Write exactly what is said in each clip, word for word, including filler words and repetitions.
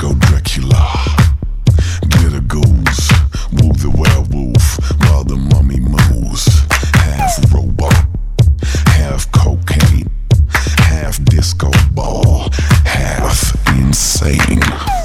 disco Dracula. Glitter goose, woo the werewolf while the mummy moves. Half robot, half cocaine, half disco ball, half insane.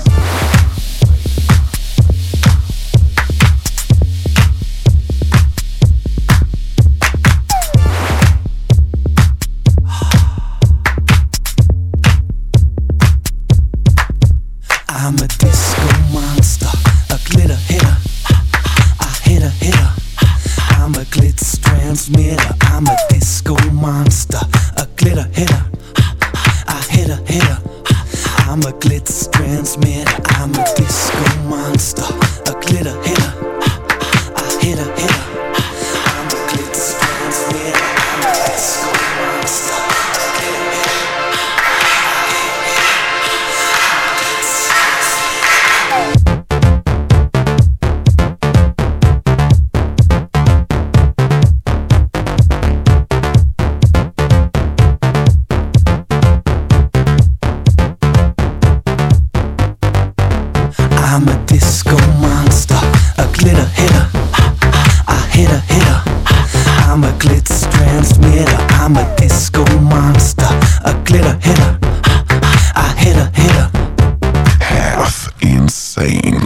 I'm a disco monster, a glitter hitter, a hitter hitter. I'm a glitz transmitter. I'm a disco monster, a glitter hitter, a hitter hitter. I'm a glitz transmitter. I'm a disco monster, a glitter hitter, a hitter hitter. I'm a glitz transmitter. I'm a disco monster, a glitter hitter. I'm a disco monster, a glitter hitter, a hitter hitter. I'm a glitz transmitter. I'm a disco monster, a glitter hitter, a hitter hitter. Half insane.